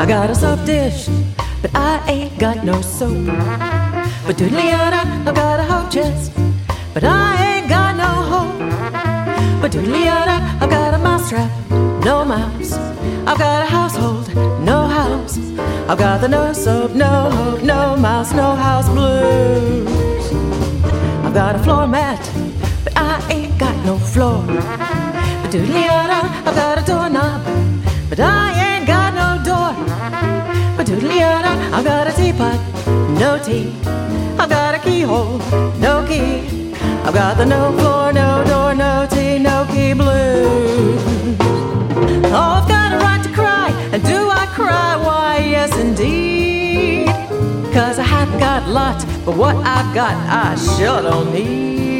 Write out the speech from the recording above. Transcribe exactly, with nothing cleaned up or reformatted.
I got a soap dish, but I ain't got no soap. But doodly-yada, I've got a hoe chest, but I ain't got no hoe. But doodly-yada, I've got a mousetrap, no mouse. I've got a household, no house. I've got the no soap, no hope, no mouse, no house blues. I've got a floor mat, but I ain't got no floor. But doodly-yada, I've got a doorknob, but I ain't got no door. But doodly-yada, I've got a teapot, no tea. I've got a keyhole, no key. I've got the no floor, no door, no tea, no key blues. Oh, I've got a right to cry, and do I cry? Why, yes indeed. Cause I haven't got a lot, but what I've got I sure don't need.